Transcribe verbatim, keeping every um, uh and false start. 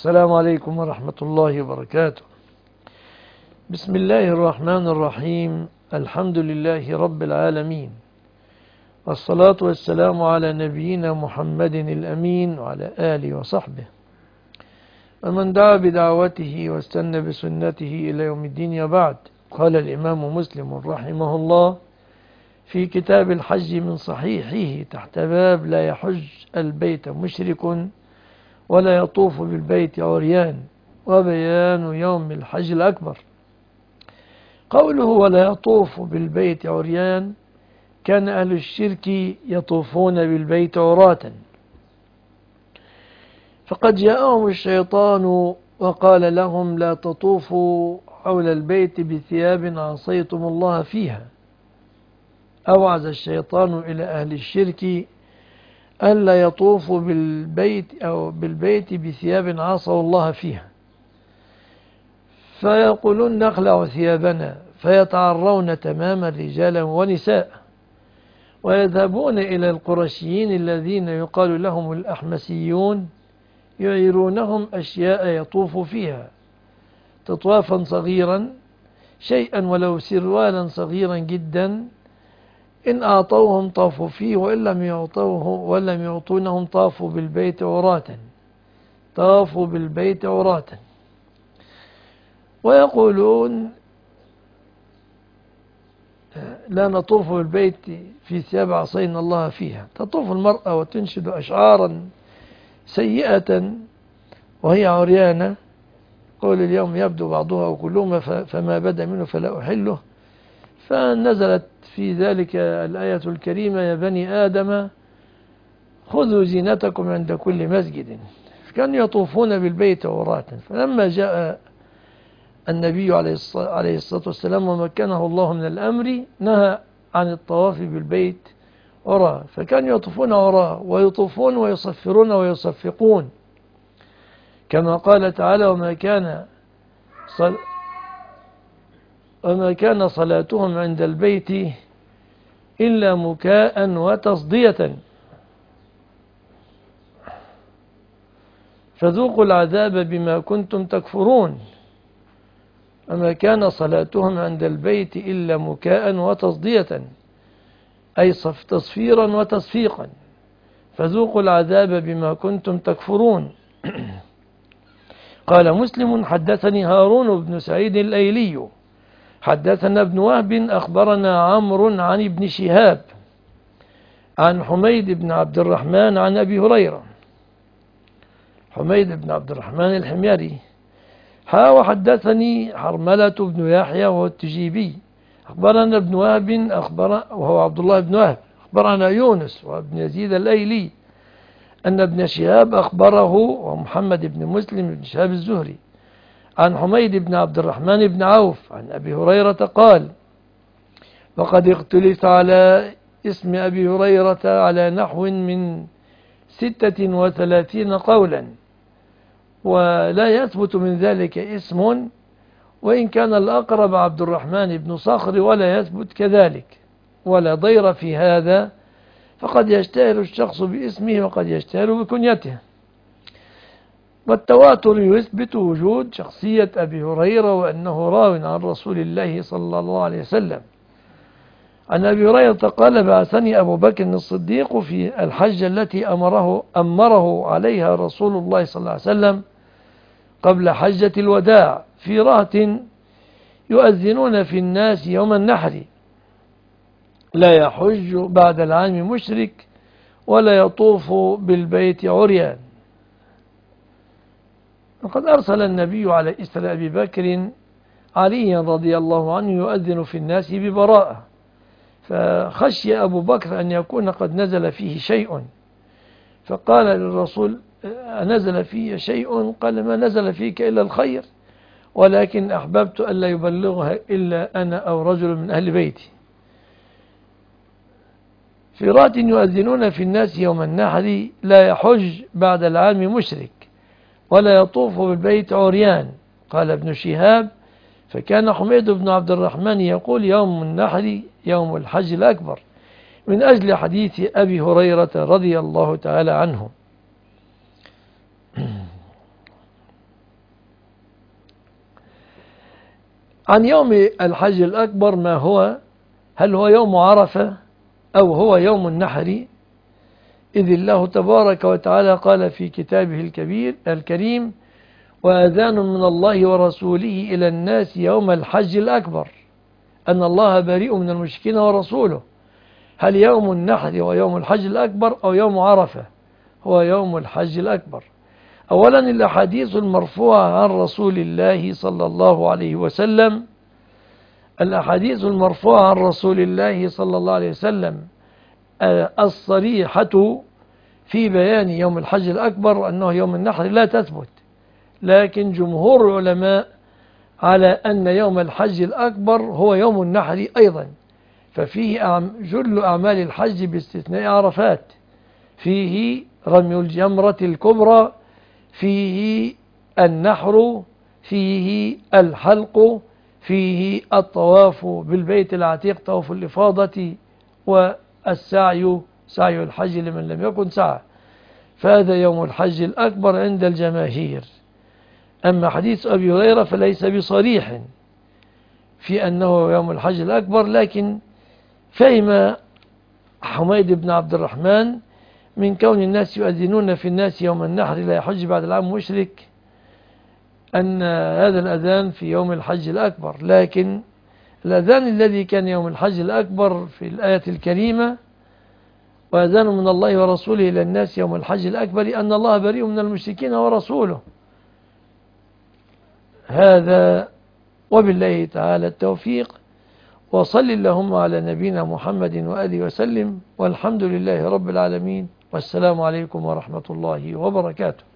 السلام عليكم ورحمة الله وبركاته. بسم الله الرحمن الرحيم. الحمد لله رب العالمين، والصلاة والسلام على نبينا محمد الأمين وعلى آله وصحبه ومن دعا بدعوته واستنى بسنته إلى يوم الدين. وبعد، قال الإمام مسلم رحمه الله في كتاب الحج من صحيحه تحت باب لا يحج البيت مشرك ولا يطوف بالبيت عريان، وبيان يوم الحج الأكبر. قوله ولا يطوف بالبيت عريان، كان أهل الشرك يطوفون بالبيت عراة، فقد جاءهم الشيطان وقال لهم لا تطوفوا حول البيت بثياب عصيتم الله فيها. أوعز الشيطان إلى أهل الشرك ألا يطوفوا بالبيت أو بالبيت بثياب عصوا الله فيها، فيقولون نخلع ثيابنا، فيتعرون تماما رجالا ونساء، ويذهبون إلى القرشيين الذين يقال لهم الأحمسيون يعيرونهم أشياء يطوف فيها، تطوافا صغيرا، شيئا ولو سروالا صغيرا جدا، إن أعطوهم طافوا فيه، وإن لم يعطوه ولم يعطونهم طافوا بالبيت عراة طافوا بالبيت عراة. ويقولون لا نطوف بالبيت في ثياب عصينا الله فيها. تطوف المرأة وتنشد أشعارا سيئة وهي عريانة، قول اليوم يبدو بعضها وكلهما فما بدا منه فلا أحله. فنزلت في ذلك الآية الكريمة يا بني آدم خذوا زينتكم عند كل مسجد. كانوا يطوفون بالبيت عراة. فلما جاء النبي عليه الصلاة والسلام ومكنه الله من الأمر نهى عن الطواف بالبيت عراة، فكانوا يطوفون عراة ويطوفون ويصفرون ويصفقون، كما قال تعالى وما كان صل وما كان صلاتهم عند البيت إلا مكاء وتصدية فذوقوا العذاب بما كنتم تكفرون. وما كان صلاتهم عند البيت إلا مكاء وتصدية، أي تصفيرا وتصفيقا، فذوقوا العذاب بما كنتم تكفرون. قال مسلم حدثني هارون بن سعيد الأيلي حدثنا ابن وهب أخبرنا عمرو عن ابن شهاب عن حميد بن عبد الرحمن عن أبي هريرة. حميد بن عبد الرحمن الحميري. ها وحدثني حرملة بن يحيى وهو التجيبي أخبرنا ابن وهب أخبر وهو عبد الله بن وهب أخبرنا يونس وابن يزيد الأيلي أن ابن شهاب أخبره ومحمد بن مسلم بن شهاب الزهري عن حميد بن عبد الرحمن بن عوف عن أبي هريرة قال وقد اختلف على اسم أبي هريرة على نحو من ستة وثلاثين قولا، ولا يثبت من ذلك اسم، وإن كان الأقرب عبد الرحمن بن صخر ولا يثبت كذلك، ولا ضير في هذا، فقد يشتهر الشخص باسمه وقد يشتهر بكنيته. والتواتر يثبت وجود شخصية أبي هريرة وأنه راو عن رسول الله صلى الله عليه وسلم. عن أبي هريرة قال بعثني أبو بكر الصديق في الحجة التي أمره, أمره عليها رسول الله صلى الله عليه وسلم قبل حجة الوداع في رهط يؤذنون في الناس يوم النحر لا يحج بعد العام مشرك ولا يطوف بالبيت عريان. وقد أرسل النبي على إثر أبي بكر عليا رضي الله عنه يؤذن في الناس ببراءة، فخشي أبو بكر أن يكون قد نزل فيه شيء، فقال للرسول نزل فيه شيء؟ قال ما نزل فيك إلا الخير، ولكن أحببت ألا يبلغها إلا أنا أو رجل من أهل بيتي. في رات يؤذنون في الناس يوم النحر لا يحج بعد العام مشرك ولا يطوف بالبيت عريان. قال ابن شهاب فكان حميد بن عبد الرحمن يقول يوم النحر يوم الحج الأكبر من أجل حديث أبي هريرة رضي الله تعالى عنه. عن يوم الحج الأكبر ما هو، هل هو يوم عرفة أو هو يوم النحر؟ إذ الله تبارك وتعالى قال في كتابه الكبير الكريم: وأذان من الله ورسوله إلى الناس يوم الحج الأكبر أن الله بريء من المشركين ورسوله. هل يوم النحر ويوم الحج الأكبر أو يوم عرفة؟ هو يوم الحج الأكبر. أولا الأحاديث المرفوعة عن رسول الله صلى الله عليه وسلم، الأحاديث المرفوعة عن رسول الله صلى الله عليه وسلم الصريحة في بيان يوم الحج الأكبر أنه يوم النحر لا تثبت، لكن جمهور العلماء على أن يوم الحج الأكبر هو يوم النحر أيضا، ففيه جل أعمال الحج باستثناء عرفات، فيه رمي الجمرة الكبرى، فيه النحر، فيه الحلق، فيه الطواف بالبيت العتيق طواف الإفاضة، والسعي سعي الحج لمن لم يكن سعى. فهذا يوم الحج الأكبر عند الجماهير. أما حديث أبي هريرة فليس بصريح في أنه يوم الحج الأكبر، لكن فهم حميد بن عبد الرحمن من كون الناس يؤذنون في الناس يوم النحر لا يحج بعد العام مشرك أن هذا الأذان في يوم الحج الأكبر، لكن الأذان الذي كان يوم الحج الأكبر في الآية الكريمة: وأذان من الله ورسوله إلى الناس يوم الحج الأكبر أن الله بريء من المشركين ورسوله. هذا وبالله تعالى التوفيق، وصل اللهم على نبينا محمد وآله وسلم، والحمد لله رب العالمين، والسلام عليكم ورحمة الله وبركاته.